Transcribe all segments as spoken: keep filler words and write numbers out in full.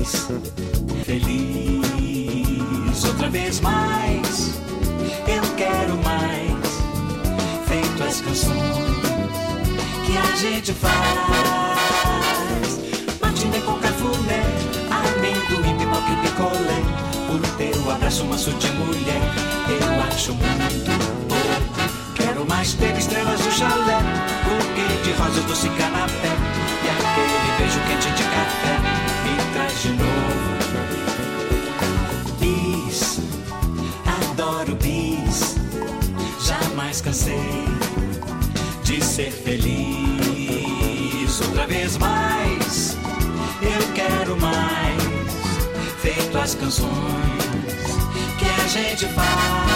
bis. Feliz outra vez mais. Eu quero mais. Feito as canções que a gente faz. Matinê com cafuné, amendoim, pipoca e picolé. O teu abraço manso de mulher, eu acho muito pouco. Quero mais ter estrelas no chalé, buquê de rosas, doce canapé, e aquele beijo quente de café me traz de novo. Bis, adoro bis, jamais cansei de ser feliz. Outra vez mais, eu quero mais. Feito as canções que a gente faz.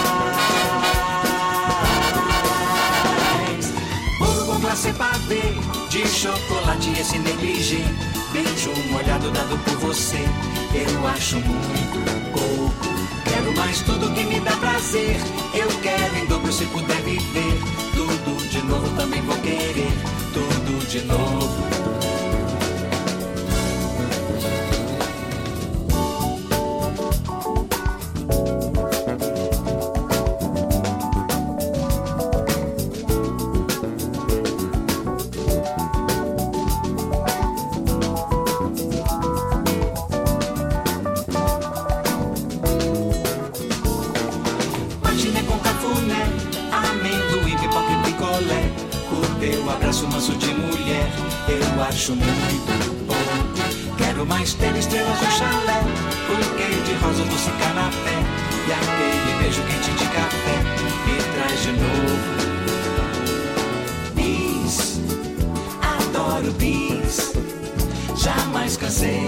Bolo com glacê pavê, de chocolate esse negligê. Beijo molhado dado por você, eu acho muito pouco. Quero mais tudo que me dá prazer. Eu quero em dobro se puder viver. Tudo de novo também vou querer. Tudo de novo. Acho muito pouco. Quero mais ter estrelas no chalé, buquê de rosa, doce canapé, e aquele beijo quente de café me traz de novo. Bis, adoro bis, jamais cansei